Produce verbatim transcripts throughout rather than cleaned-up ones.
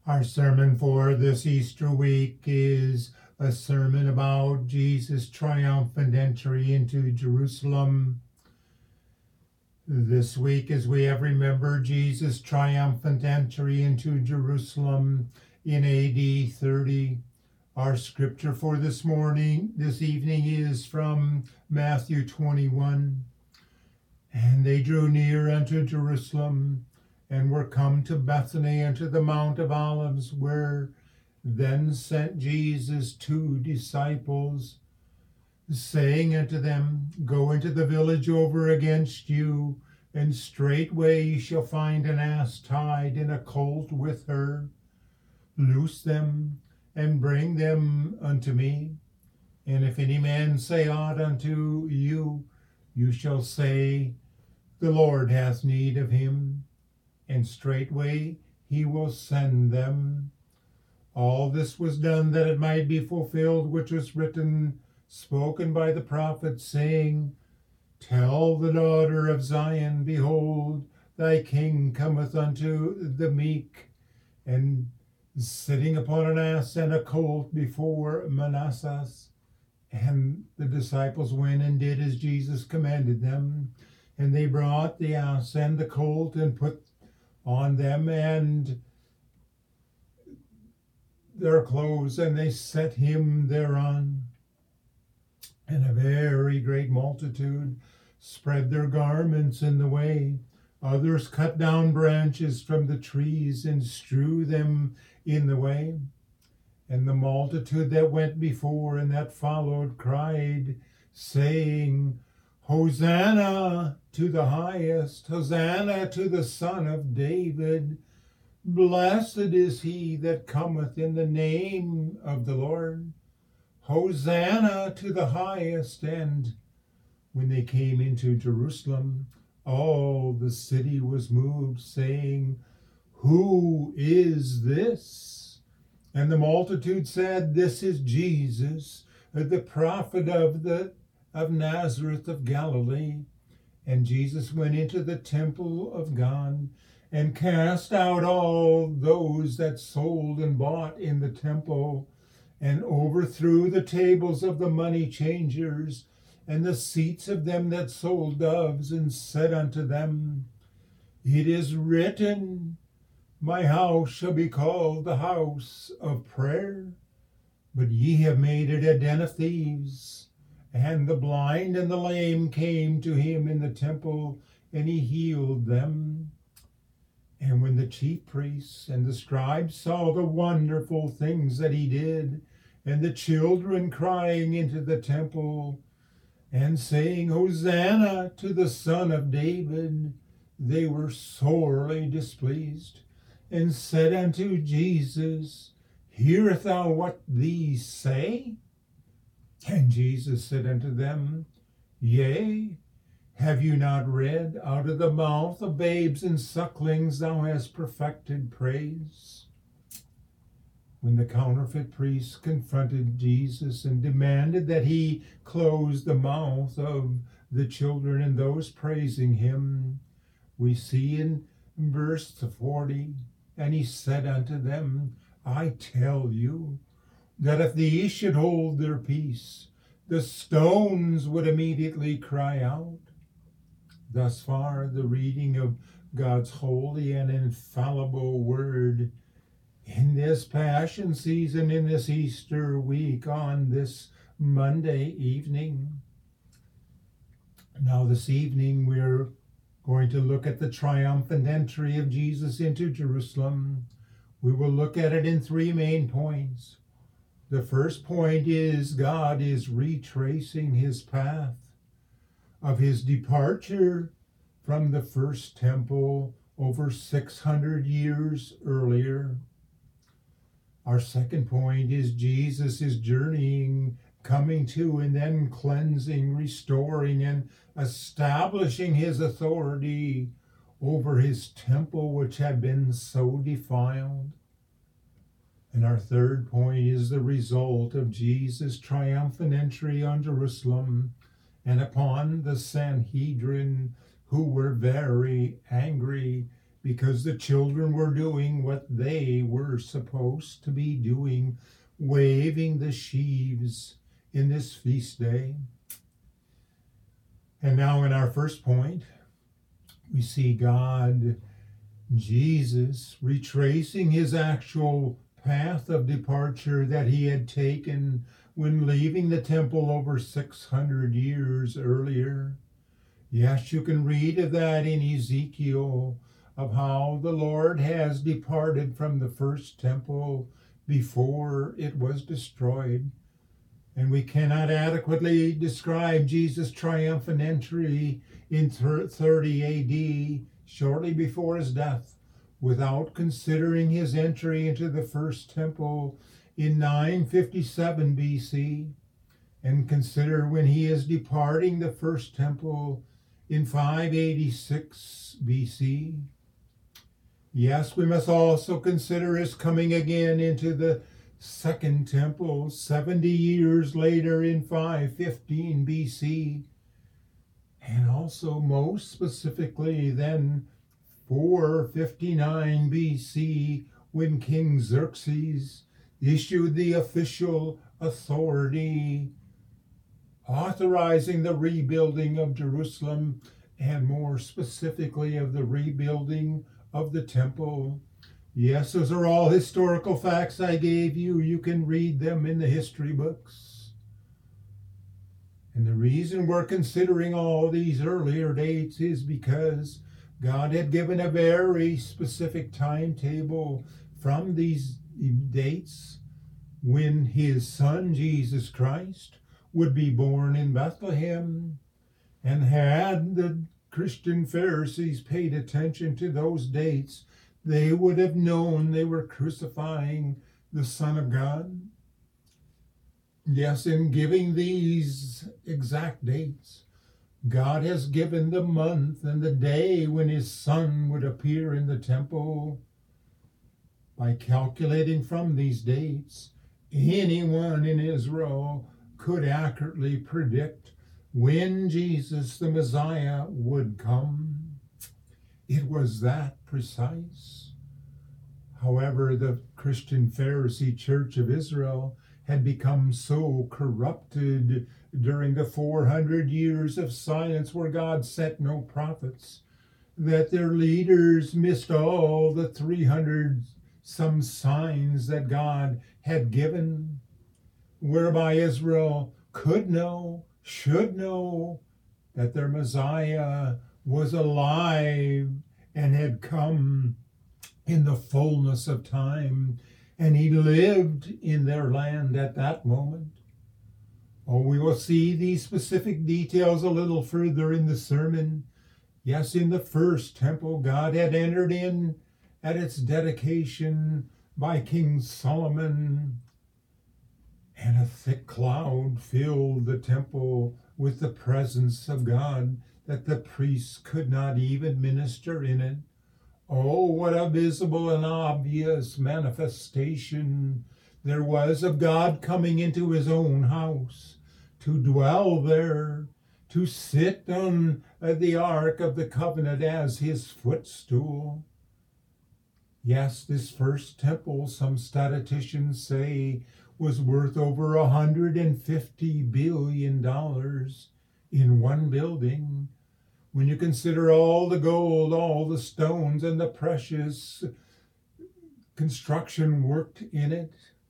Our sermon for this Easter week is a sermon about Jesus' triumphant entry into Jerusalem. This week, as we have remembered Jesus' triumphant entry into Jerusalem in A D thirty, our scripture for this morning, this evening, is from Matthew twenty-one. And they drew near unto Jerusalem, and were come to Bethany unto the Mount of Olives, where then sent Jesus two disciples, saying unto them, Go into the village over against you, and straightway ye shall find an ass tied, and a colt with her. Loose them, and bring them unto me. And if any man say aught unto you, you shall say, The Lord hath need of him, and straightway he will send them. All this was done that it might be fulfilled, which was written, spoken by the prophet, saying, Tell the daughter of Zion, Behold, thy king cometh unto the meek, and sitting upon an ass and a colt before Manasseh. And the disciples went and did as Jesus commanded them. And they brought the ass and the colt, and put on them and their clothes, and they set him thereon. And a very great multitude spread their garments in the way. Others cut down branches from the trees and strew them in the way. And the multitude that went before and that followed cried, saying, Hosanna to the highest, Hosanna to the Son of David. Blessed is he that cometh in the name of the Lord. Hosanna to the highest. And when they came into Jerusalem, all the city was moved, saying, Who is this? And the multitude said, This is Jesus, the prophet of the of Nazareth of Galilee. And Jesus went into the temple of God, and cast out all those that sold and bought in the temple, and overthrew the tables of the money changers, and the seats of them that sold doves, and said unto them, It is written, My house shall be called the house of prayer, but ye have made it a den of thieves. And the blind and the lame came to him in the temple, and he healed them. And when the chief priests and the scribes saw the wonderful things that he did, and the children crying into the temple, and saying, Hosanna to the Son of David, they were sorely displeased, and said unto Jesus, Hearest thou what these say? And Jesus said unto them, Yea, have you not read, Out of the mouth of babes and sucklings thou hast perfected praise? When the counterfeit priests confronted Jesus and demanded that he close the mouth of the children and those praising him, we see in verse forty, And he said unto them, I tell you, that if these should hold their peace, the stones would immediately cry out. Thus far, the reading of God's holy and infallible word in this Passion season, in this Easter week, on this Monday evening. Now, this evening, we're going to look at the triumphant entry of Jesus into Jerusalem. We will look at it in three main points. The first point is God is retracing his path of his departure from the first temple over six hundred years earlier. Our second point is Jesus is journeying, coming to and then cleansing, restoring, and establishing his authority over his temple, which had been so defiled. And our third point is the result of Jesus' triumphant entry on Jerusalem and upon the Sanhedrin, who were very angry because the children were doing what they were supposed to be doing, waving the sheaves in this feast day. And now in our first point, we see God, Jesus, retracing his actual path of departure that he had taken when leaving the temple over six hundred years earlier. Yes, you can read of that in Ezekiel, of how the Lord has departed from the first temple before it was destroyed. And we cannot adequately describe Jesus' triumphant entry in thirty A D, shortly before his death, without considering his entry into the first temple in nine fifty-seven B C, and consider when he is departing the first temple in five eighty-six B C. Yes, we must also consider his coming again into the second temple seventy years later in five fifteen B C, and also most specifically then four fifty-nine B C, when King Xerxes issued the official authority authorizing the rebuilding of Jerusalem, and more specifically of the rebuilding of the temple. Yes, those are all historical facts I gave you. You can read them in the history books. And the reason we're considering all these earlier dates is because God had given a very specific timetable from these dates when his son, Jesus Christ, would be born in Bethlehem. And had the Christian Pharisees paid attention to those dates, they would have known they were crucifying the Son of God. Yes, in giving these exact dates, God has given the month and the day when his Son would appear in the temple. By calculating from these dates, anyone in Israel could accurately predict when Jesus the Messiah would come. It was that precise. However, the Christian Pharisee Church of Israel had become so corrupted during the four hundred years of silence where God sent no prophets, that their leaders missed all the three hundred some signs that God had given, whereby Israel could know, should know, that their Messiah was alive and had come in the fullness of time, and he lived in their land at that moment. Oh, we will see these specific details a little further in the sermon. Yes, in the first temple, God had entered in at its dedication by King Solomon, and a thick cloud filled the temple with the presence of God, that the priests could not even minister in it. Oh, what a visible and obvious manifestation there was of God coming into his own house, to dwell there, to sit on the Ark of the Covenant as his footstool. Yes, this first temple, some statisticians say, was worth over one hundred fifty billion dollars in one building. When you consider all the gold, all the stones, and the precious construction worked in it.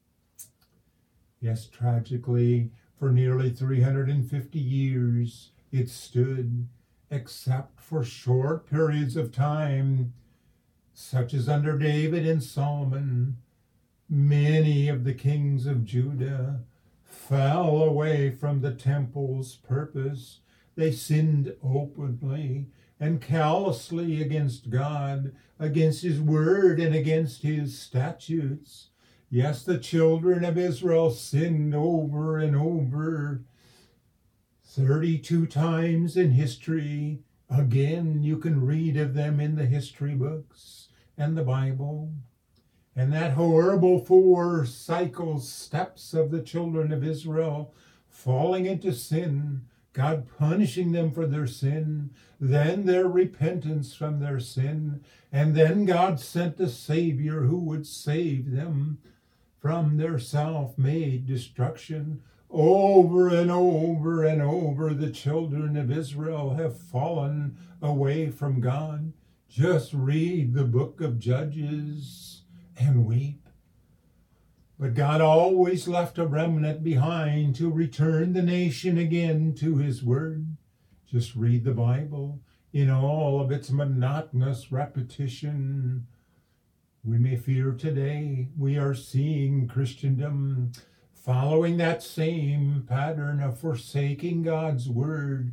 Yes, tragically, for nearly three hundred fifty years it stood, except for short periods of time, such as under David and Solomon. Many of the kings of Judah fell away from the temple's purpose. They sinned openly and callously against God, against his word, and against his statutes. Yes, the children of Israel sinned over and over, thirty-two times in history. Again, you can read of them in the history books and the Bible. And that horrible four cycle steps of the children of Israel falling into sin God punishing them for their sin, then their repentance from their sin, and then God sent a Savior who would save them from their self-made destruction. Over and over and over, the children of Israel have fallen away from God. Just read the book of Judges and weep. But God always left a remnant behind to return the nation again to his word. Just read the Bible in all of its monotonous repetition. We may fear today we are seeing Christendom following that same pattern of forsaking God's word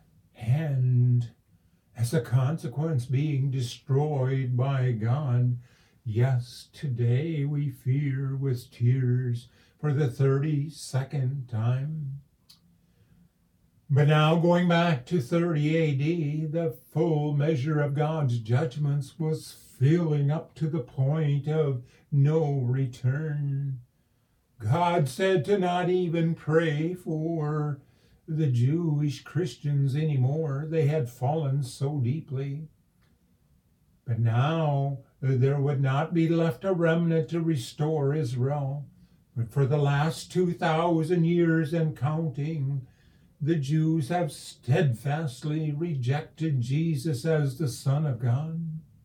and, as a consequence, being destroyed by God. Yes, today we fear with tears for the thirty-second time. But now, going back to thirty A D, the full measure of God's judgments was filling up to the point of no return. God said to not even pray for the Jewish Christians anymore. They had fallen so deeply. But now there would not be left a remnant to restore Israel. But for the last two thousand years and counting, the Jews have steadfastly rejected Jesus as the Son of God.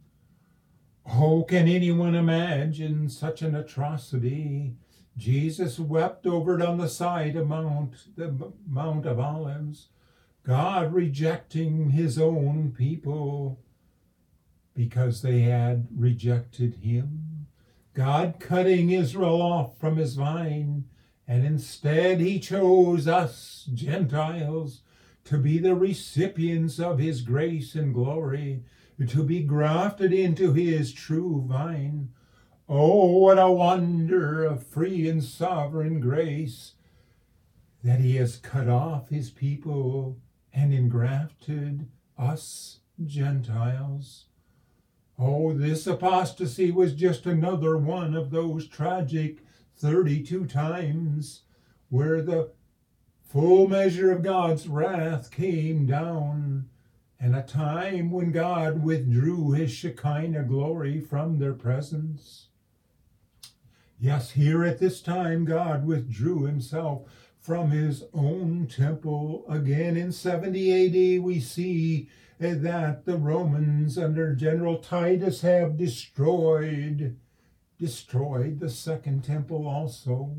Oh, can anyone imagine such an atrocity? Jesus wept over it on the side of Mount, the Mount of Olives, God rejecting his own people because they had rejected him. God cutting Israel off from his vine, and instead he chose us, Gentiles, to be the recipients of his grace and glory, to be grafted into his true vine. Oh, what a wonder of free and sovereign grace that he has cut off his people and engrafted us, Gentiles. Oh, this apostasy was just another one of those tragic thirty-two times where the full measure of God's wrath came down, and a time when God withdrew his Shekinah glory from their presence. Yes, here at this time, God withdrew himself from his own temple. Again in seventy A D, we see that the Romans under General Titus have destroyed, destroyed the second temple also.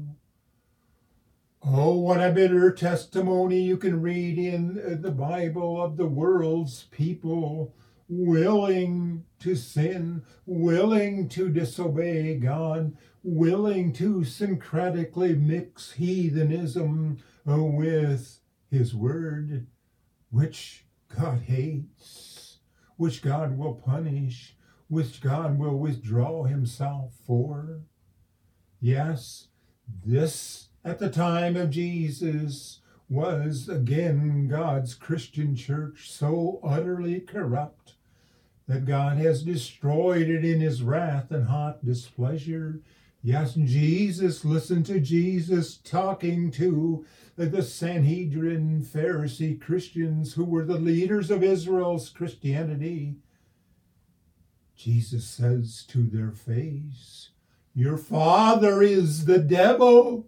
Oh, what a bitter testimony you can read in the Bible of the world's people willing to sin, willing to disobey God, willing to syncretically mix heathenism with his word, which God hates, which God will punish, which God will withdraw himself for. Yes, this at the time of Jesus was again God's Christian church so utterly corrupt that God has destroyed it in his wrath and hot displeasure. Yes, Jesus, listen to Jesus talking to the Sanhedrin Pharisee Christians who were the leaders of Israel's Christianity. Jesus says to their face, "Your father is the devil."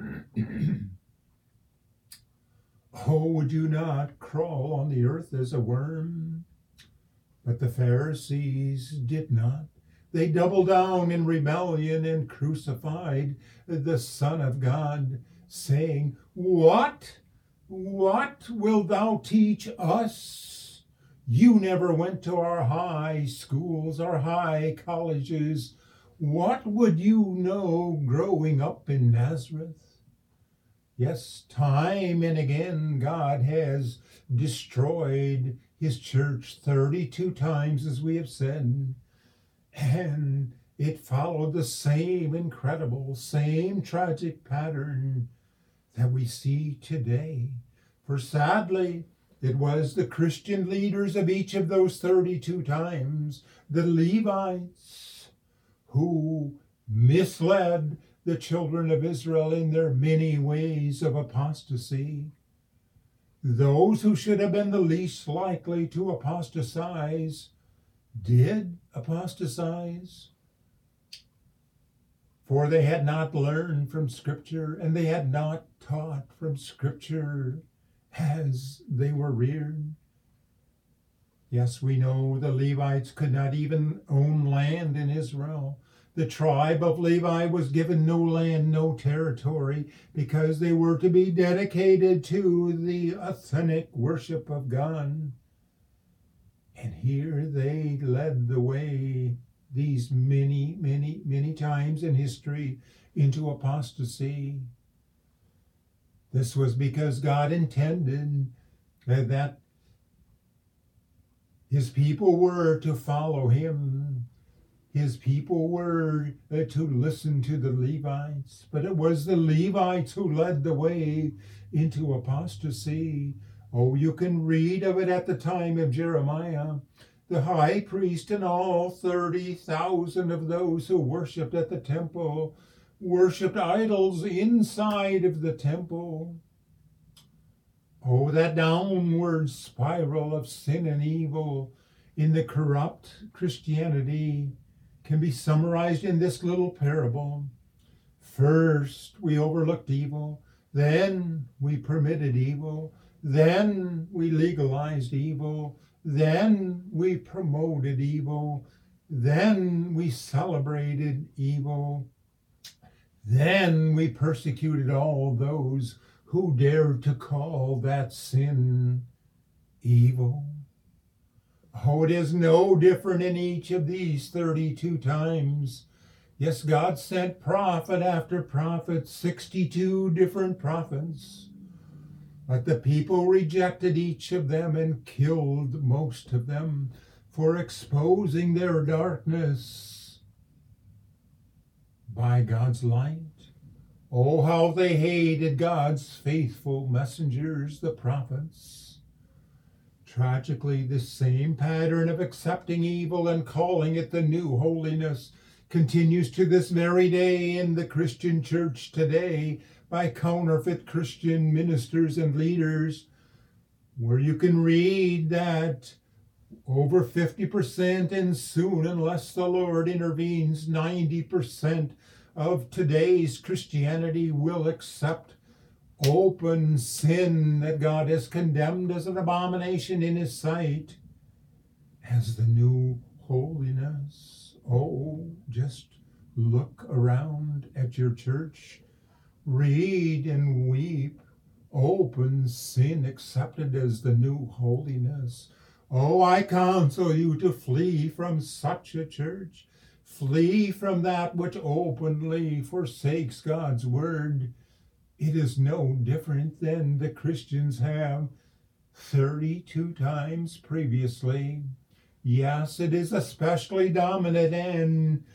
Oh, would you not crawl on the earth as a worm? But the Pharisees did not. They doubled down in rebellion and crucified the Son of God, saying, What? What wilt thou teach us? You never went to our high schools, our high colleges. What would you know growing up in Nazareth? Yes, time and again God has destroyed his church thirty-two times, as we have said. And it followed the same incredible, same tragic pattern that we see today. For sadly, it was the Christian leaders of each of those thirty-two times, the Levites, who misled the children of Israel in their many ways of apostasy. Those who should have been the least likely to apostatize did apostatize. For they had not learned from Scripture, and they had not taught from Scripture as they were reared. Yes, we know the Levites could not even own land in Israel. The tribe of Levi was given no land, no territory, because they were to be dedicated to the authentic worship of God. And here they led the way these many, many, many times in history into apostasy. This was because God intended that his people were to follow him. His people were to listen to the Levites, but it was the Levites who led the way into apostasy. Oh, you can read of it at the time of Jeremiah. The high priest and all thirty thousand of those who worshipped at the temple worshipped idols inside of the temple. Oh, that downward spiral of sin and evil in the corrupt Christianity can be summarized in this little parable. First, we overlooked evil. Then we permitted evil. Then we legalized evil. Then we promoted evil. Then we celebrated evil. Then we persecuted all those who dared to call that sin evil. Oh, it is no different in each of these thirty-two times. Yes, God sent prophet after prophet, sixty-two different prophets. But the people rejected each of them and killed most of them for exposing their darkness by God's light. Oh, how they hated God's faithful messengers, the prophets. Tragically, this same pattern of accepting evil and calling it the new holiness continues to this very day in the Christian church today by counterfeit Christian ministers and leaders, where you can read that over fifty percent and soon, unless the Lord intervenes, ninety percent of today's Christianity will accept open sin that God has condemned as an abomination in his sight as the new holiness. Oh, just look around at your church, read and weep. Open sin accepted as the new holiness. Oh, I counsel you to flee from such a church. Flee from that which openly forsakes God's word. It is no different than the Christians have thirty-two times previously. Yes, it is especially dominant and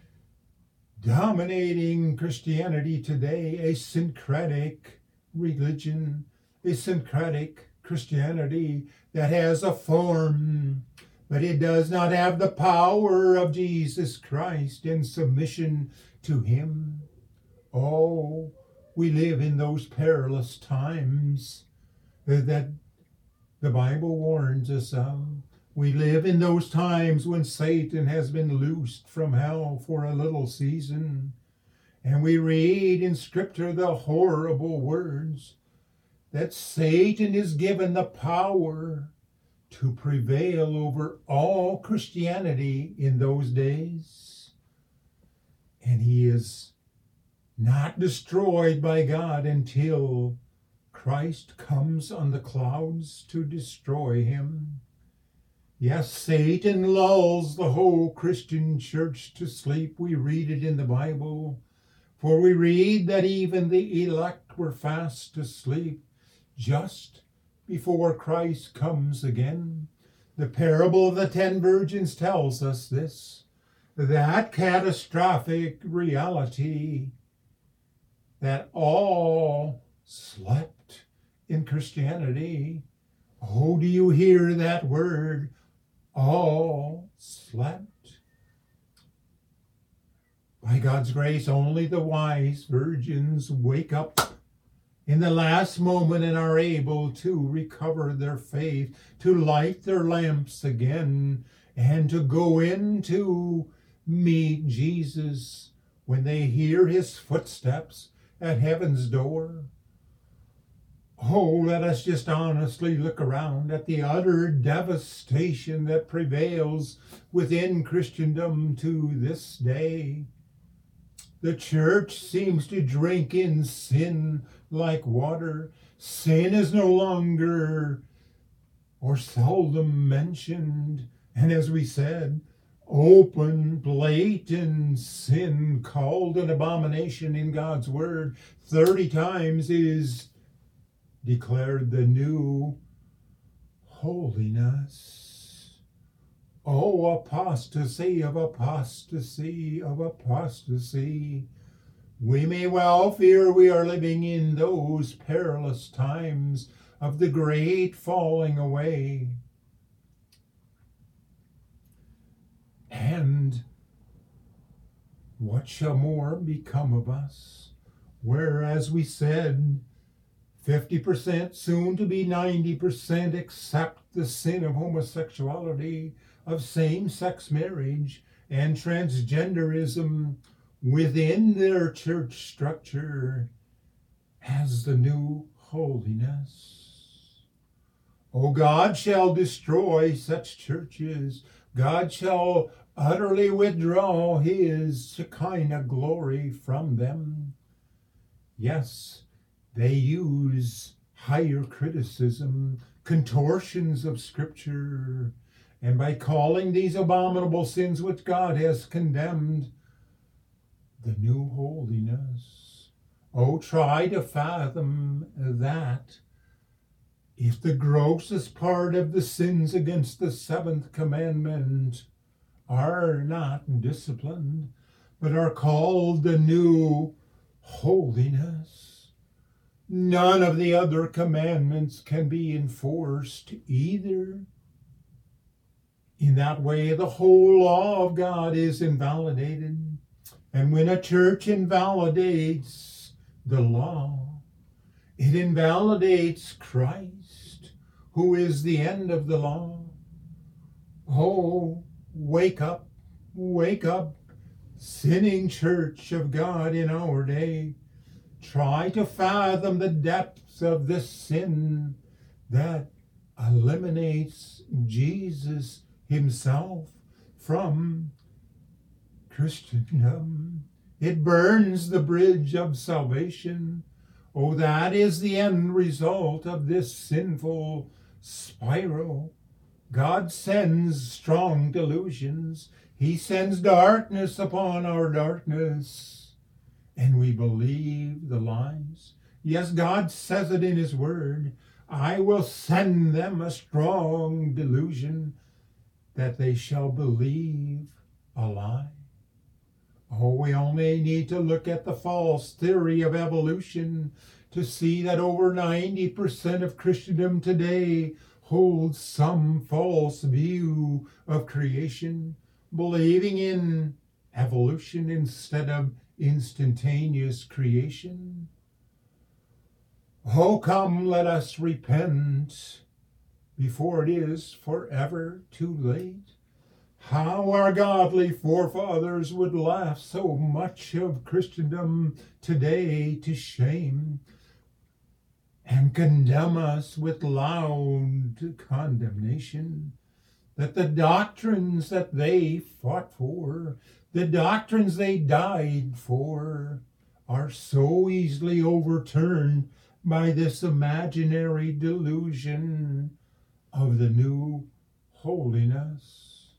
dominating Christianity today, a syncretic religion, a syncretic Christianity that has a form, but it does not have the power of Jesus Christ in submission to him. Oh, we live in those perilous times that the Bible warns us of. We live in those times when Satan has been loosed from hell for a little season. And we read in Scripture the horrible words that Satan is given the power to prevail over all Christianity in those days. And he is not destroyed by God until Christ comes on the clouds to destroy him. Yes, Satan lulls the whole Christian church to sleep. We read it in the Bible. For we read that even the elect were fast asleep just before Christ comes again. The parable of the ten virgins tells us this, that catastrophic reality that all slept in Christianity. Oh, do you hear that word? All slept. By God's grace, only the wise virgins wake up in the last moment and are able to recover their faith, to light their lamps again, and to go in to meet Jesus when they hear his footsteps at heaven's door. Oh, let us just honestly look around at the utter devastation that prevails within Christendom to this day. The church seems to drink in sin like water. Sin is no longer or seldom mentioned. And as we said, open, blatant sin called an abomination in God's word thirty times is declared the new holiness. Oh, apostasy of apostasy of apostasy. We may well fear we are living in those perilous times of the great falling away. And what shall more become of us? Whereas we said, fifty percent, soon to be ninety percent, accept the sin of homosexuality, of same-sex marriage, and transgenderism within their church structure as the new holiness. O God shall destroy such churches. God shall utterly withdraw his Shekinah glory from them. Yes, they use higher criticism, contortions of Scripture, and by calling these abominable sins which God has condemned the new holiness. Oh, try to fathom that. If the grossest part of the sins against the seventh commandment are not disciplined, but are called the new holiness, none of the other commandments can be enforced either. In that way, the whole law of God is invalidated. And when a church invalidates the law, it invalidates Christ, who is the end of the law. Oh, wake up, wake up, sinning church of God in our day. Try to fathom the depths of this sin that eliminates Jesus himself from Christendom. It burns the bridge of salvation. Oh, that is the end result of this sinful spiral. God sends strong delusions. He sends darkness upon our darkness, and we believe the lies. Yes, God says it in his word. I will send them a strong delusion that they shall believe a lie. Oh, we only need to look at the false theory of evolution to see that over ninety percent of Christendom today holds some false view of creation, believing in evolution instead of instantaneous creation. Oh, come, let us repent before it is forever too late. How our godly forefathers would laugh so much of Christendom today to shame and condemn us with loud condemnation, that the doctrines that they fought for, the doctrines they died for, are so easily overturned by this imaginary delusion of the new holiness.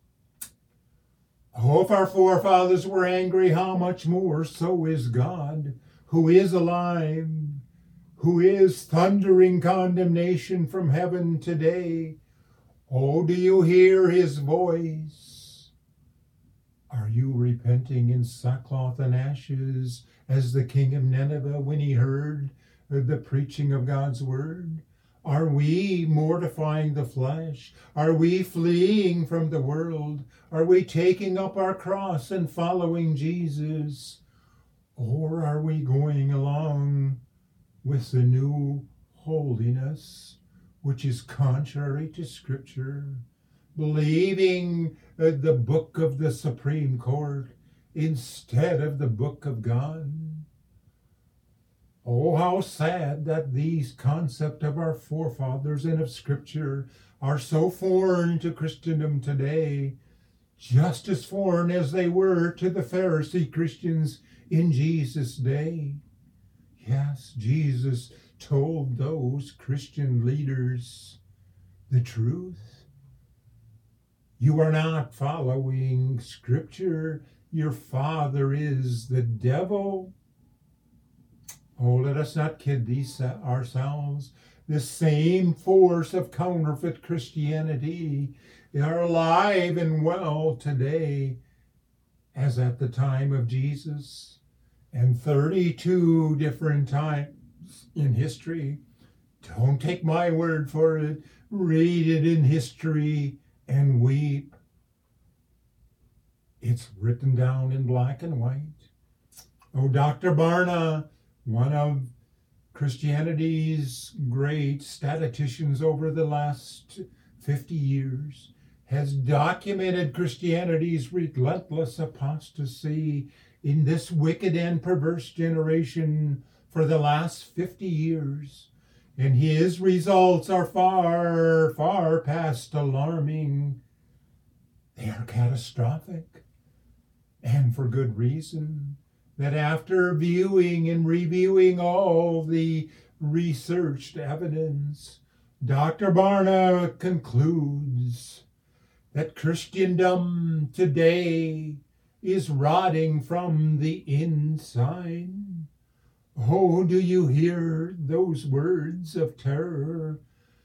Oh, if our forefathers were angry, how much more so is God, who is alive, who is thundering condemnation from heaven today. Oh, do you hear his voice? Are you repenting in sackcloth and ashes as the king of Nineveh when he heard the preaching of God's word? Are we mortifying the flesh? Are we fleeing from the world? Are we taking up our cross and following Jesus? Or are we going along with the new holiness, which is contrary to Scripture, believing uh, the book of the Supreme Court instead of the book of God. Oh, how sad that these concepts of our forefathers and of Scripture are so foreign to Christendom today, just as foreign as they were to the Pharisee Christians in Jesus' day. Yes, Jesus told those Christian leaders the truth. You are not following Scripture. Your father is the devil. Oh, let us not kid these ourselves. The same force of counterfeit Christianity are alive and well today as at the time of Jesus, and thirty-two different times in history. Don't take my word for it. Read it in history and weep. It's written down in black and white. Oh, Doctor Barna, one of Christianity's great statisticians over the last fifty years, has documented Christianity's relentless apostasy in this wicked and perverse generation for the last fifty years. And his results are far, far past alarming. They are catastrophic, and for good reason. That after viewing and reviewing all the researched evidence, Doctor Barna concludes that Christendom today is rotting from the inside. Oh, do you hear those words of terror?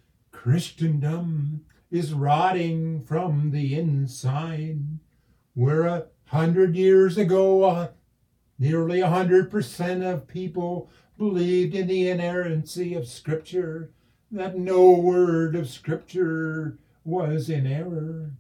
Christendom is rotting from the inside. Where a hundred years ago, uh, nearly a hundred percent of people believed in the inerrancy of Scripture, that no word of Scripture was in error.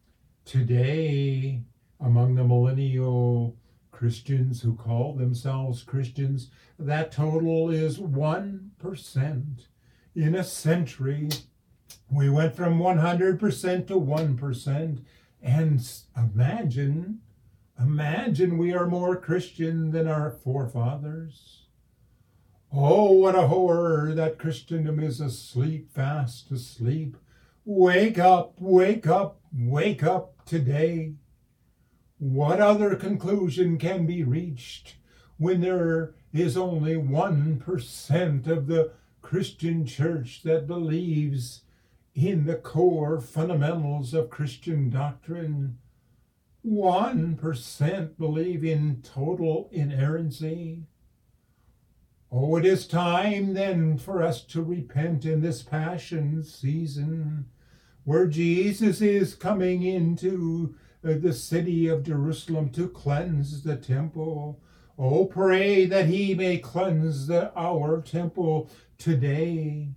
Today, among the millennial Christians who call themselves Christians, that total is one percent. In a century, we went from one hundred percent to one percent. And imagine, imagine we are more Christian than our forefathers. Oh, what a horror that Christendom is asleep, fast asleep. Wake up, wake up, wake up today. What other conclusion can be reached when there is only one percent of the Christian church that believes in the core fundamentals of Christian doctrine? one percent believe in total inerrancy. Oh, it is time then for us to repent in this Passion season, where Jesus is coming into the city of Jerusalem to cleanse the temple. Oh, pray that he may cleanse the, our temple today.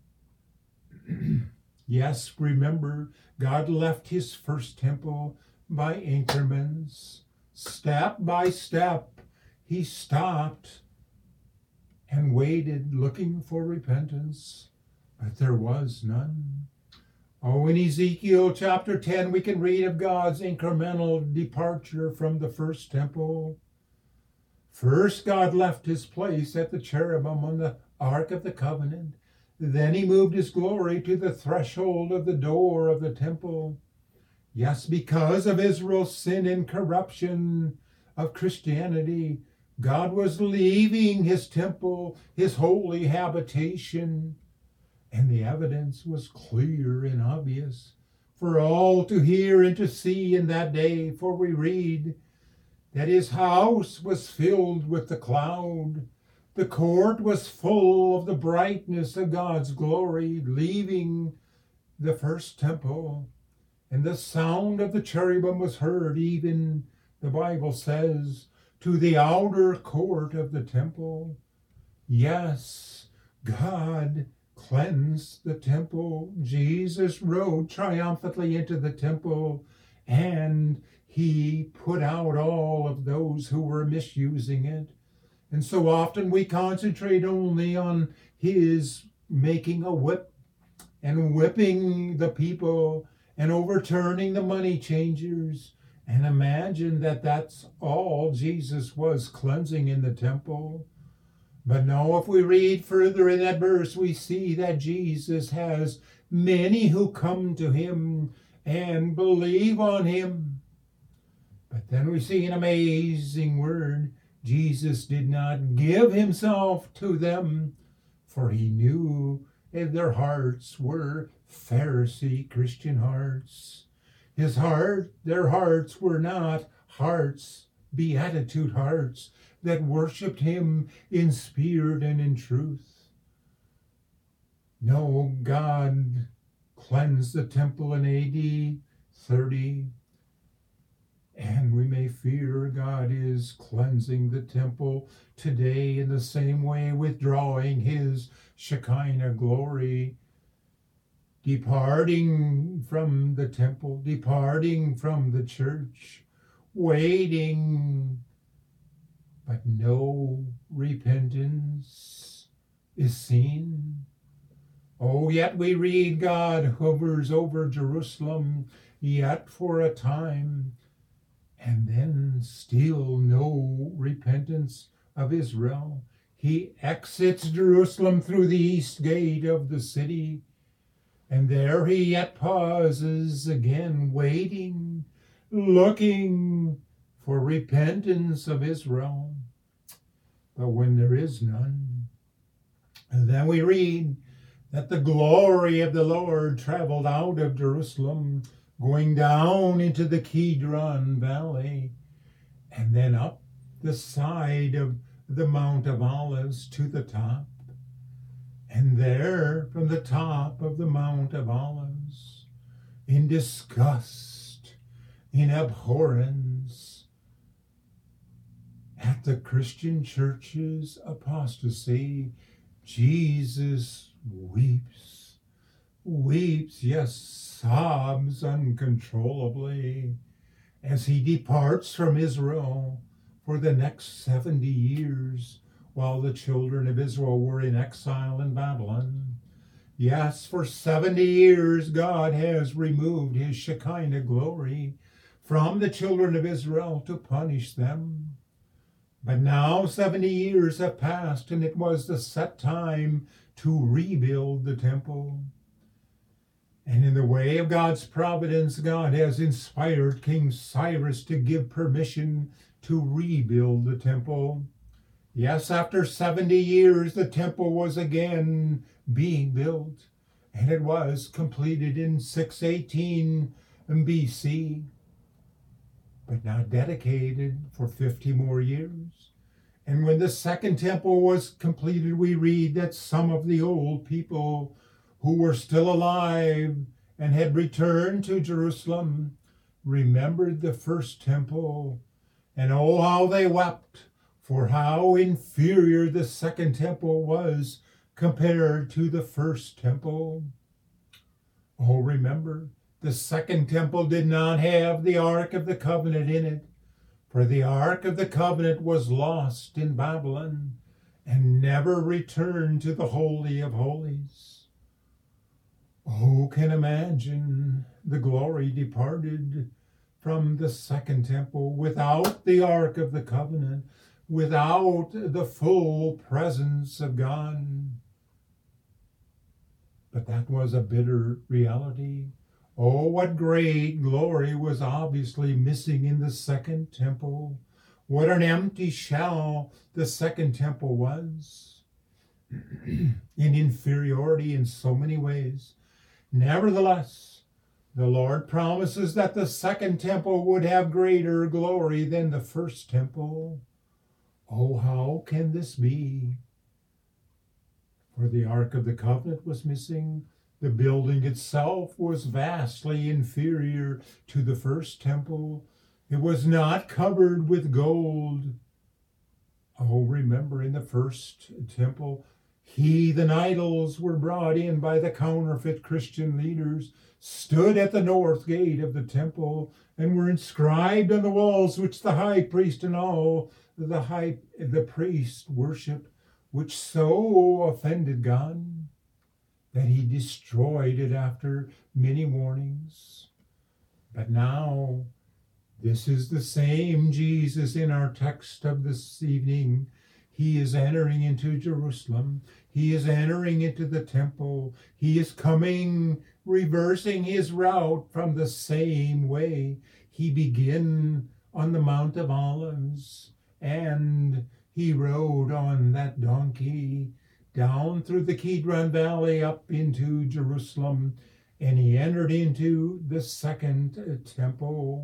Yes, remember, God left his first temple by increments. Step by step, he stopped and waited, looking for repentance, but there was none. Oh, in Ezekiel chapter ten, we can read of God's incremental departure from the first temple. First, God left his place at the cherubim on the Ark of the Covenant. Then he moved his glory to the threshold of the door of the temple. Yes, because of Israel's sin and corruption of Christianity, God was leaving his temple, his holy habitation. And the evidence was clear and obvious for all to hear and to see in that day. For we read that his house was filled with the cloud. The court was full of the brightness of God's glory, leaving the first temple. And the sound of the cherubim was heard, even, the Bible says, to the outer court of the temple. Yes, God cleansed the temple. Jesus rode triumphantly into the temple, and he put out all of those who were misusing it. And so often we concentrate only on his making a whip and whipping the people and overturning the money changers, and imagine that that's all Jesus was cleansing in the temple. But no, if we read further in that verse, we see that Jesus has many who come to him and believe on him. But then we see an amazing word. Jesus did not give himself to them, for he knew that their hearts were Pharisee Christian hearts. His heart, their hearts were not hearts, beatitude hearts, that worshiped him in spirit and in truth. No, God cleansed the temple in A D thirty, and we may fear God is cleansing the temple today in the same way, withdrawing his Shekinah glory, departing from the temple, departing from the church, waiting, but no repentance is seen. Oh, yet we read God hovers over Jerusalem, yet for a time, and then still no repentance of Israel. He exits Jerusalem through the east gate of the city, and there he yet pauses again, waiting, looking for repentance of Israel. But when there is none, then we read that the glory of the Lord traveled out of Jerusalem, going down into the Kidron Valley, and then up the side of the Mount of Olives to the top. And there, from the top of the Mount of Olives, in disgust, in abhorrence at the Christian church's apostasy, Jesus weeps, weeps, yes, sobs uncontrollably as he departs from Israel for the next seventy years while the children of Israel were in exile in Babylon. Yes, for seventy years God has removed his Shekinah glory from the children of Israel to punish them. But now seventy years have passed, and it was the set time to rebuild the temple. And in the way of God's providence, God has inspired King Cyrus to give permission to rebuild the temple. Yes, after seventy years, the temple was again being built, and it was completed in six eighteen B C, but not dedicated for fifty more years. And when the second temple was completed, we read that some of the old people who were still alive and had returned to Jerusalem remembered the first temple, and oh, how they wept for how inferior the second temple was compared to the first temple. Oh, remember, the second temple did not have the Ark of the Covenant in it, for the Ark of the Covenant was lost in Babylon and never returned to the Holy of Holies. Who can imagine the glory departed from the second temple without the Ark of the Covenant, without the full presence of God? But that was a bitter reality. Oh, what great glory was obviously missing in the second temple. What an empty shell the second temple was, in inferiority in so many ways. Nevertheless, the Lord promises that the second temple would have greater glory than the first temple. Oh, how can this be? For the Ark of the Covenant was missing. The building itself was vastly inferior to the first temple. It was not covered with gold. Oh, remember in the first temple, Heathen idols were brought in by the counterfeit Christian leaders, stood at the north gate of the temple, and were inscribed on the walls, which the high priest and all the high the priest worshiped, which so offended God that he destroyed it after many warnings. But now, this is the same Jesus in our text of this evening. He is entering into Jerusalem. He is entering into the temple. He is coming, reversing his route from the same way. He began on the Mount of Olives, and he rode on that donkey down through the Kidron Valley up into Jerusalem, and he entered into the second temple.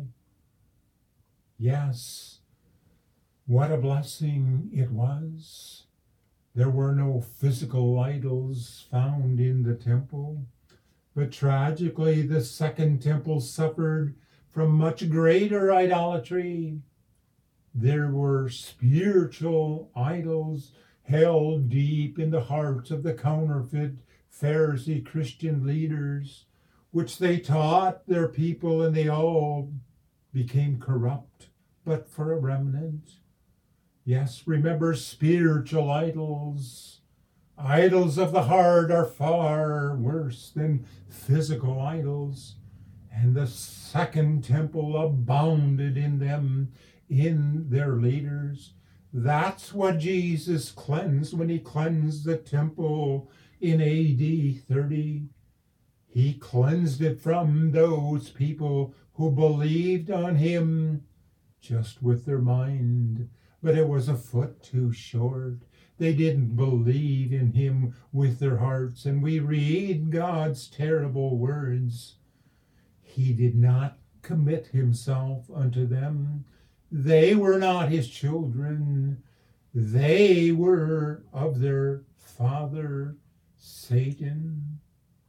Yes, what a blessing it was. There were no physical idols found in the temple, but tragically the second temple suffered from much greater idolatry. There were spiritual idols held deep in the hearts of the counterfeit Pharisee Christian leaders, which they taught their people, and they all became corrupt, but for a remnant. Yes, remember, spiritual idols. Idols of the heart are far worse than physical idols. And the second temple abounded in them, in their leaders. That's what Jesus cleansed when he cleansed the temple in A D thirty. He cleansed it from those people who believed on him just with their mind, but it was a foot too short. They didn't believe in him with their hearts, and we read God's terrible words. He did not commit himself unto them. They were not his children. They were of their father, Satan.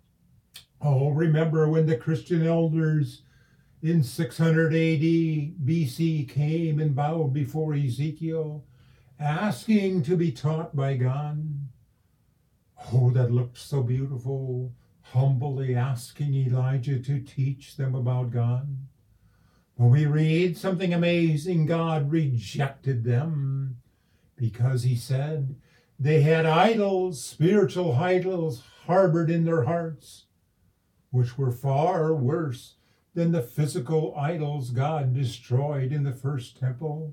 Oh, remember when the Christian elders in six hundred A D B C came and bowed before Ezekiel, asking to be taught by God. Oh, that looked so beautiful, humbly asking Elijah to teach them about God. When we read something amazing, God rejected them because he said they had idols, spiritual idols, harbored in their hearts, which were far worse than the physical idols God destroyed in the first temple.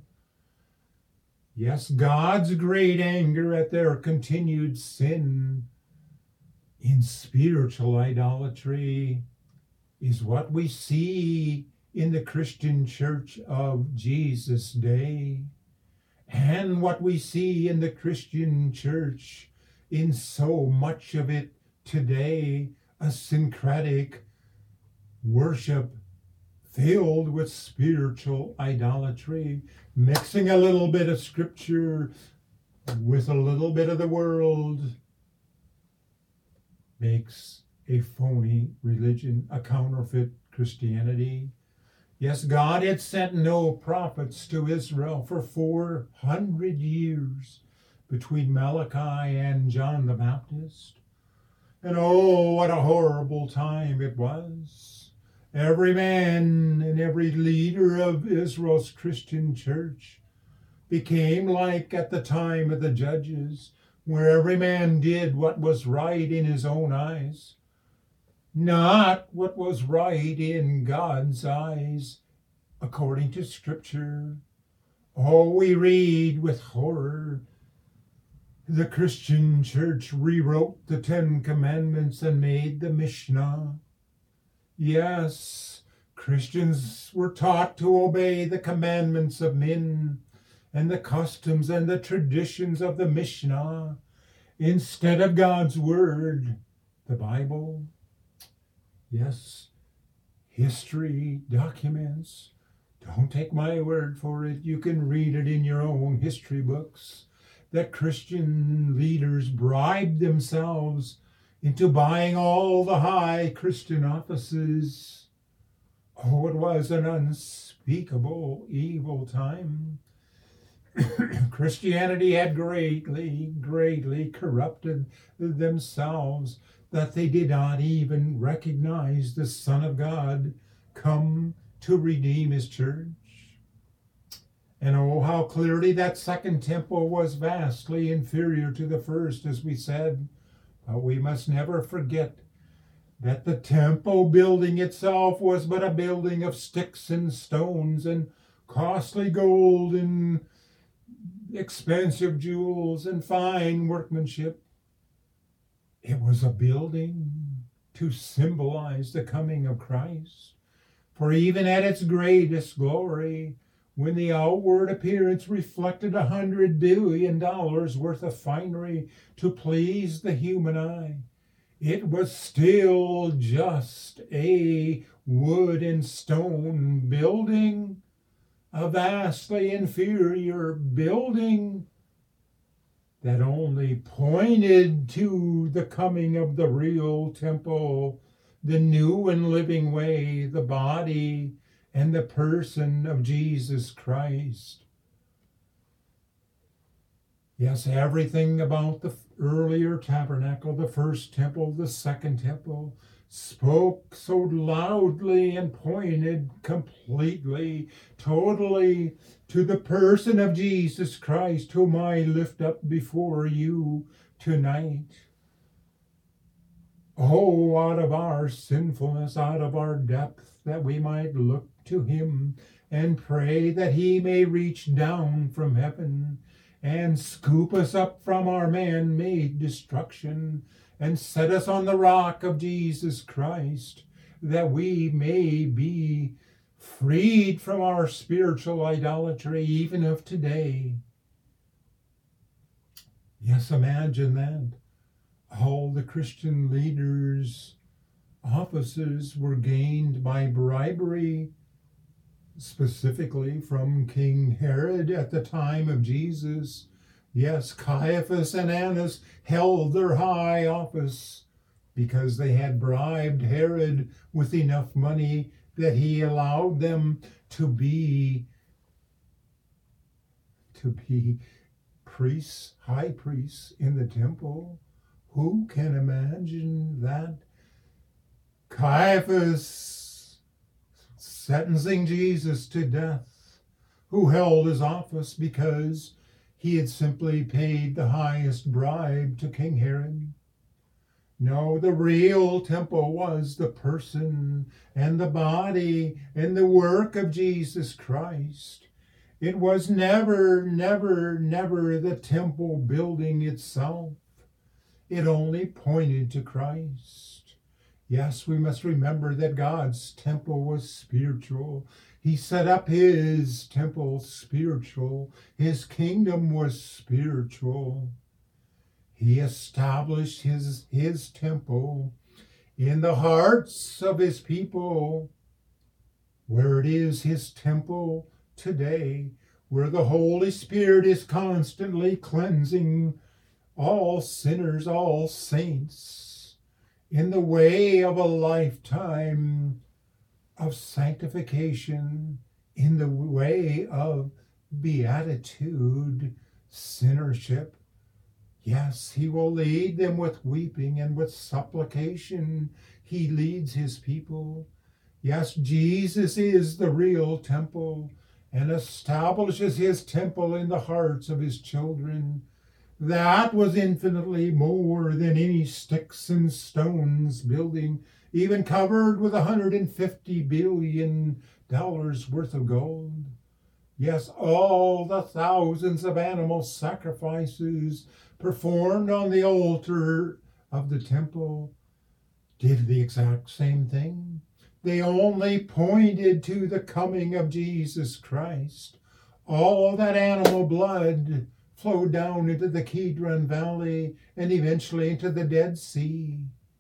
Yes, God's great anger at their continued sin in spiritual idolatry is what we see in the Christian church of Jesus' day, and what we see in the Christian church in so much of it today, a syncretic worship filled with spiritual idolatry, mixing a little bit of scripture with a little bit of the world, makes a phony religion, a counterfeit Christianity. Yes, God had sent no prophets to Israel for four hundred years between Malachi and John the Baptist. And oh, what a horrible time it was. Every man and every leader of Israel's Christian church became like at the time of the judges, where every man did what was right in his own eyes, not what was right in God's eyes, according to Scripture. Oh, we read with horror. The Christian church rewrote the Ten Commandments and made the Mishnah. Yes, Christians were taught to obey the commandments of men and the customs and the traditions of the Mishnah instead of God's Word, the Bible. Yes, history documents. Don't take my word for it. You can read it in your own history books, that Christian leaders bribed themselves into buying all the high Christian offices. Oh, it was an unspeakable evil time. Christianity had greatly, greatly corrupted themselves, that they did not even recognize the Son of God come to redeem his church. And oh, how clearly that second temple was vastly inferior to the first, as we said. But we must never forget that the temple building itself was but a building of sticks and stones and costly gold and expensive jewels and fine workmanship. It was a building to symbolize the coming of Christ. For even at its greatest glory, when the outward appearance reflected a hundred billion dollars worth of finery to please the human eye, it was still just a wood and stone building, a vastly inferior building that only pointed to the coming of the real temple, the new and living way, the body and the person of Jesus Christ. Yes, everything about the earlier tabernacle, the first temple, the second temple, spoke so loudly and pointed completely, totally to the person of Jesus Christ, whom I lift up before you tonight. Oh, out of our sinfulness, out of our depth, that we might look to him and pray that he may reach down from heaven and scoop us up from our man-made destruction and set us on the rock of Jesus Christ, that we may be freed from our spiritual idolatry even of today. Yes, imagine that. All the Christian leaders' offices were gained by bribery, specifically from King Herod at the time of Jesus. Yes, Caiaphas and Annas held their high office because they had bribed Herod with enough money that he allowed them to be to be priests, high priests in the temple. Who can imagine that? Caiaphas sentencing Jesus to death, who held his office because he had simply paid the highest bribe to King Herod. No, the real temple was the person and the body and the work of Jesus Christ. It was never, never, never the temple building itself. It only pointed to Christ. Yes, we must remember that God's temple was spiritual. He set up his temple spiritual. His kingdom was spiritual. He established his, his temple in the hearts of his people, where it is his temple today, where the Holy Spirit is constantly cleansing all sinners, all saints, in the way of a lifetime of sanctification, in the way of beatitude, sinnership. Yes, he will lead them with weeping and with supplication. He leads his people. Yes, Jesus is the real temple and establishes his temple in the hearts of his children. That was infinitely more than any sticks and stones building, even covered with one hundred fifty billion dollars worth of gold. Yes, all the thousands of animal sacrifices performed on the altar of the temple did the exact same thing. They only pointed to the coming of Jesus Christ. All that animal blood flowed down into the Kidron Valley and eventually into the Dead Sea.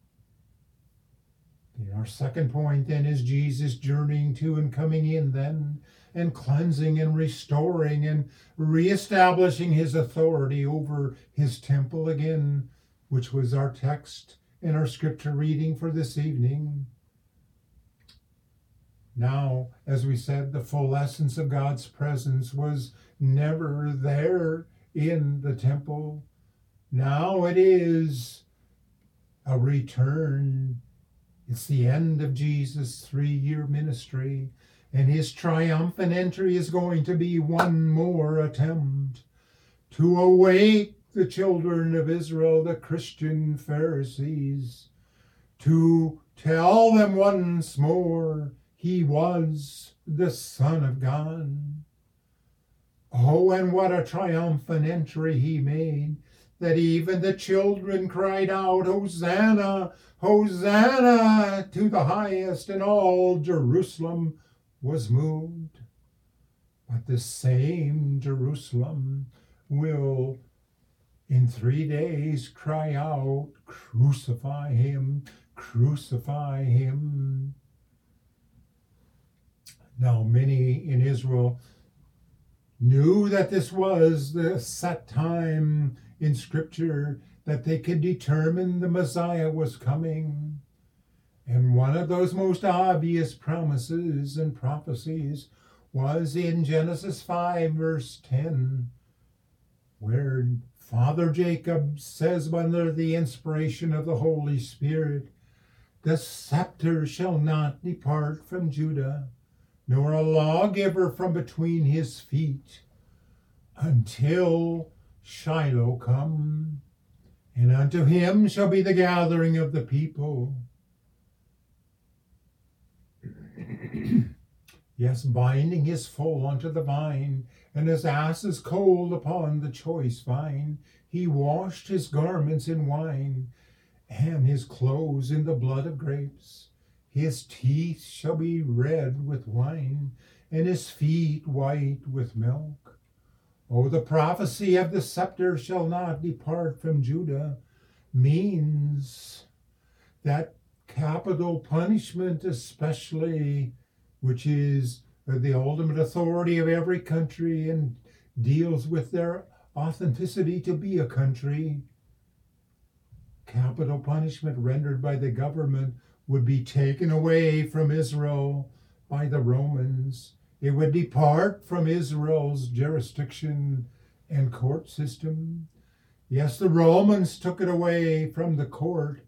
Our second point then is Jesus journeying to and coming in then and cleansing and restoring and reestablishing his authority over his temple again, which was our text and our scripture reading for this evening. Now, as we said, the full essence of God's presence was never there in the temple. Now it is a return. It's the end of Jesus' three-year ministry, and his triumphant entry is going to be one more attempt to awake the children of Israel, the Christian Pharisees, to tell them once more he was the Son of God. Oh, and what a triumphant entry he made, that even the children cried out, Hosanna, Hosanna to the highest, and all Jerusalem was moved. But the same Jerusalem will in three days cry out, crucify him, crucify him. Now many in Israel knew that this was the set time in Scripture that they could determine the Messiah was coming. And one of those most obvious promises and prophecies was in Genesis five, verse ten, where Father Jacob says under the inspiration of the Holy Spirit, the scepter shall not depart from Judah, nor a lawgiver from between his feet, until Shiloh come, and unto him shall be the gathering of the people. Yes, binding his foal unto the vine, and his asses cold upon the choice vine. He washed his garments in wine, and his clothes in the blood of grapes. His teeth shall be red with wine, and his feet white with milk. Oh, the prophecy of the scepter shall not depart from Judah means that capital punishment, especially, which is the ultimate authority of every country and deals with their authenticity to be a country. Capital punishment rendered by the government would be taken away from Israel by the Romans. It would depart from Israel's jurisdiction and court system. Yes, the Romans took it away from the court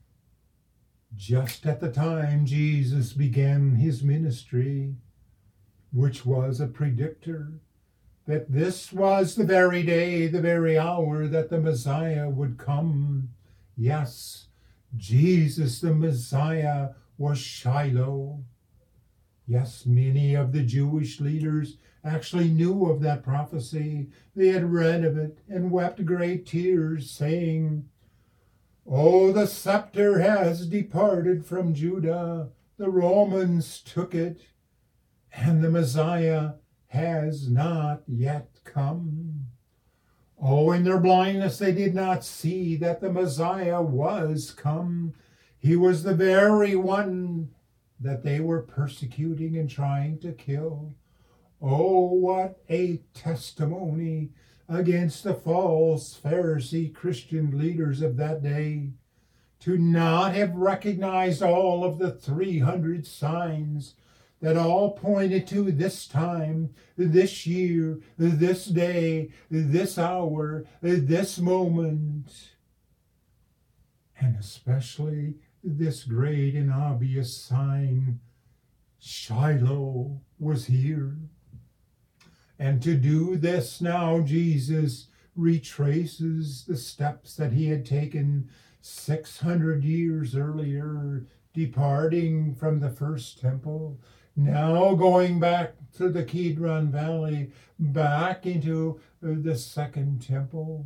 just at the time Jesus began his ministry, which was a predictor that this was the very day, the very hour that the Messiah would come. Yes, Jesus the Messiah was Shiloh. Yes, many of the Jewish leaders actually knew of that prophecy. They had read of it and wept great tears, saying, "Oh, the scepter has departed from Judah. The Romans took it, and the Messiah has not yet come." Oh, in their blindness they did not see that the Messiah was come. He was the very one that they were persecuting and trying to kill. Oh, what a testimony against the false Pharisee Christian leaders of that day, to not have recognized all of the three hundred signs that all pointed to this time, this year, this day, this hour, this moment, and especially this great and obvious sign, Shiloh was here. And to do this now, Jesus retraces the steps that he had taken six hundred years earlier, departing from the first temple, now going back to the Kidron Valley, back into the second temple.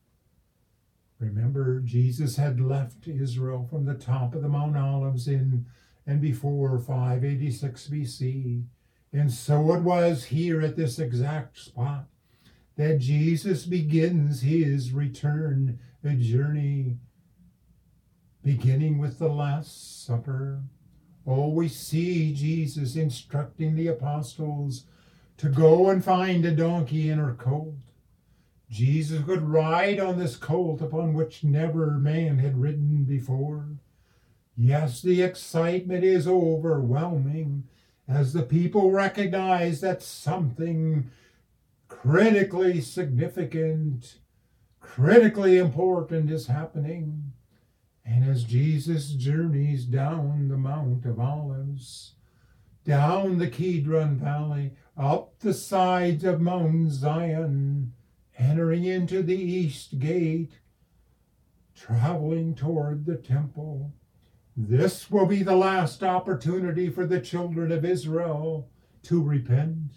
Remember, Jesus had left Israel from the top of the Mount Olives in and before five eighty-six B C. And so it was here at this exact spot that Jesus begins his return journey, beginning with the Last Supper. Oh, we see Jesus instructing the apostles to go and find a donkey and her colt. Jesus could ride on this colt upon which never man had ridden before. Yes, the excitement is overwhelming as the people recognize that something critically significant, critically important is happening. And as Jesus journeys down the Mount of Olives, down the Kidron Valley, up the sides of Mount Zion, entering into the east gate, traveling toward the temple, this will be the last opportunity for the children of Israel to repent.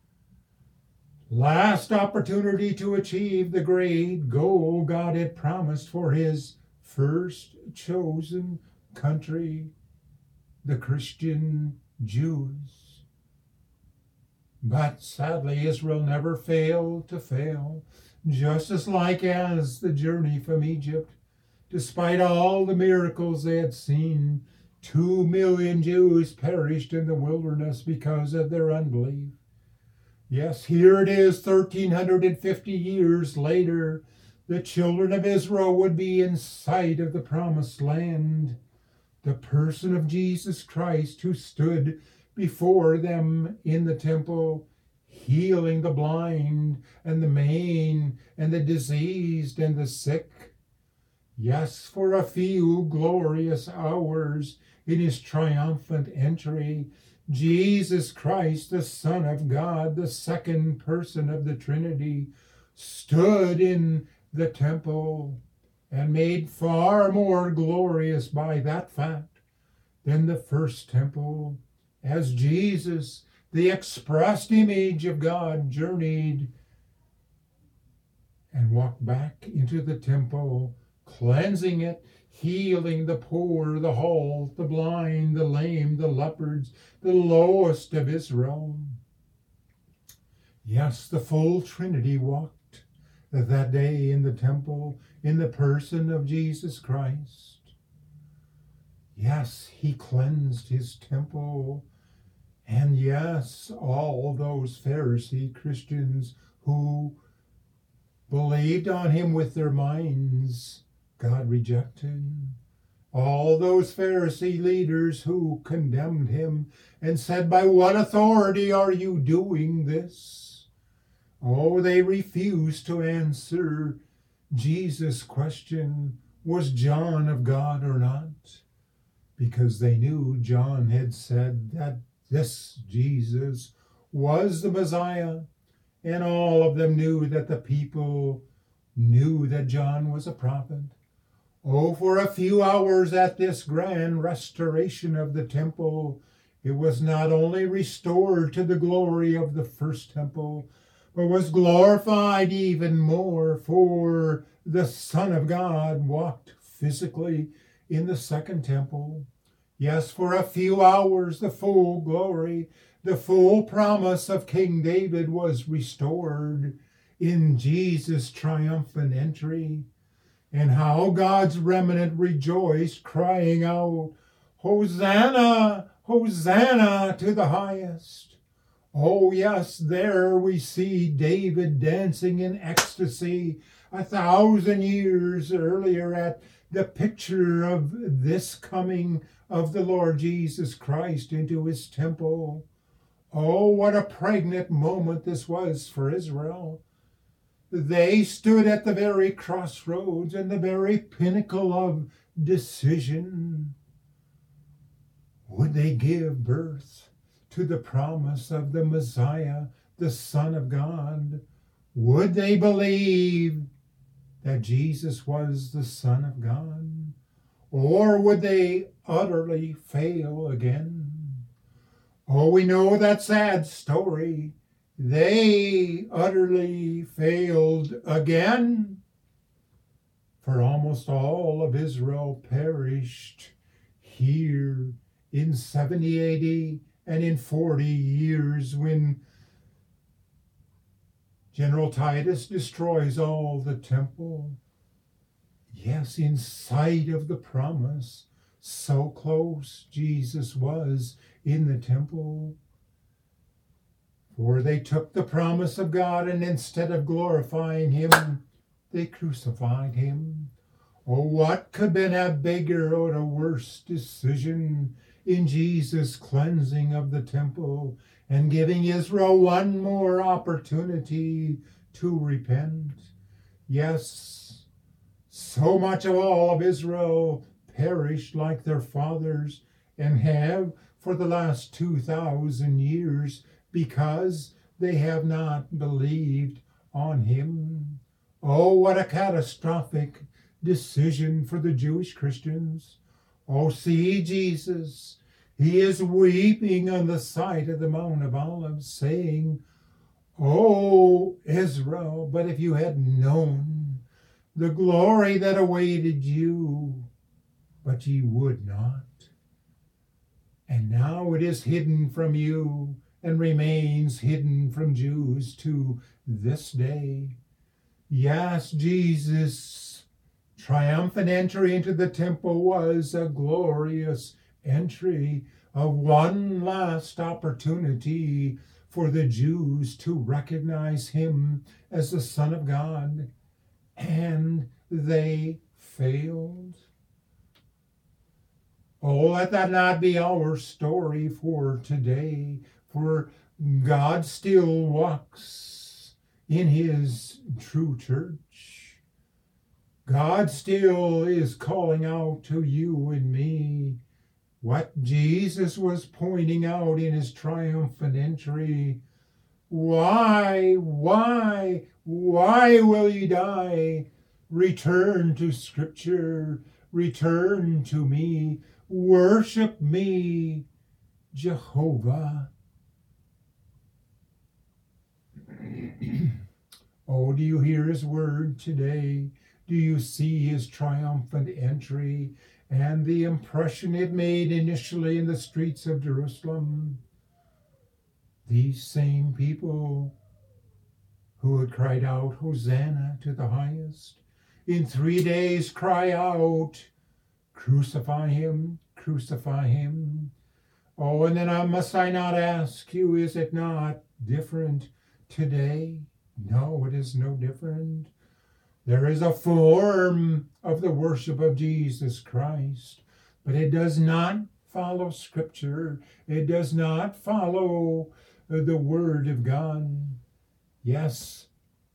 Last opportunity to achieve the great goal God had promised for his first chosen country, the Christian Jews. But sadly, Israel never failed to fail, just as like as the journey from Egypt. Despite all the miracles they had seen, two million Jews perished in the wilderness because of their unbelief. Yes, here it is, thirteen fifty years later, the children of Israel would be in sight of the promised land. The person of Jesus Christ who stood before them in the temple, healing the blind and the maimed and the diseased and the sick. Yes, for a few glorious hours in his triumphant entry, Jesus Christ, the Son of God, the second person of the Trinity, stood in the temple and made far more glorious by that fact than the first temple, as Jesus, the expressed image of God, journeyed and walked back into the temple, cleansing it, healing the poor, the halt, the blind, the lame, the lepers, the lowest of Israel. Yes, the full Trinity walked that day in the temple in the person of Jesus Christ. Yes, he cleansed his temple. And yes, all those Pharisee Christians who believed on him with their minds, God rejected. All those Pharisee leaders who condemned him and said, "By what authority are you doing this?" Oh, they refused to answer Jesus' question, was John of God or not? Because they knew John had said that this Jesus was the Messiah, and all of them knew that the people knew that John was a prophet. Oh, for a few hours at this grand restoration of the temple, it was not only restored to the glory of the first temple, but was glorified even more, for the Son of God walked physically in the second temple. Yes, for a few hours the full glory, the full promise of King David was restored in Jesus' triumphant entry. And how God's remnant rejoiced, crying out, "Hosanna, Hosanna to the highest." Oh yes, there we see David dancing in ecstasy a thousand years earlier at the picture of this coming of the Lord Jesus Christ into his temple. Oh, what a pregnant moment this was for Israel. They stood at the very crossroads and the very pinnacle of decision. Would they give birth to the promise of the Messiah, the Son of God? Would they believe that Jesus was the Son of God? Or would they utterly fail again? Oh, we know that sad story. They utterly failed again. For almost all of Israel perished here in seventy A D and in forty years when General Titus destroys all the temple. Yes, in sight of the promise, so close Jesus was in the temple. For they took the promise of God, and instead of glorifying him, they crucified him. Oh, what could have been a bigger or a worse decision in Jesus' cleansing of the temple and giving Israel one more opportunity to repent. Yes, so much of all of Israel perished like their fathers and have for the last two thousand years because they have not believed on him. Oh, what a catastrophic decision for the Jewish Christians. Oh, see Jesus. He is weeping on the side of the Mount of Olives, saying, "Oh, Israel, but if you had known the glory that awaited you, but ye would not. And now it is hidden from you and remains hidden from Jews to this day." Yes, Jesus' triumphant entry into the temple was a glorious entry, of one last opportunity for the Jews to recognize him as the Son of God, and they failed. Oh, let that not be our story for today, for God still walks in his true church. God still is calling out to you and me what Jesus was pointing out in his triumphant entry. Why, why, why will ye die? Return to Scripture, return to me, worship me, Jehovah. Oh, do you hear his word today? Do you see his triumphant entry and the impression it made initially in the streets of Jerusalem? These same people who had cried out, "Hosanna to the highest," in three days cry out, "Crucify him, crucify him." Oh, and then I, must I not ask you, is it not different today? No, it is no different. There is a form of the worship of Jesus Christ, but it does not follow Scripture. It does not follow the Word of God. Yes,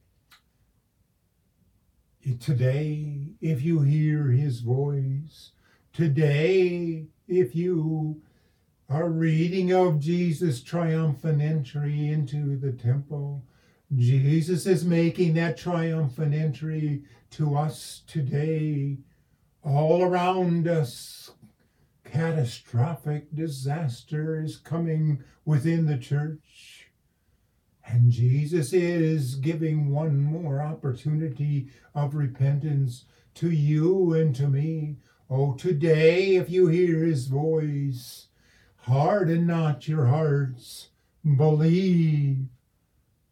today, if you hear his voice, today, if you are reading of Jesus' triumphant entry into the temple, Jesus is making that triumphant entry to us today. All around us, catastrophic disaster is coming within the church. And Jesus is giving one more opportunity of repentance to you and to me. Oh, today, if you hear his voice, harden not your hearts. Believe,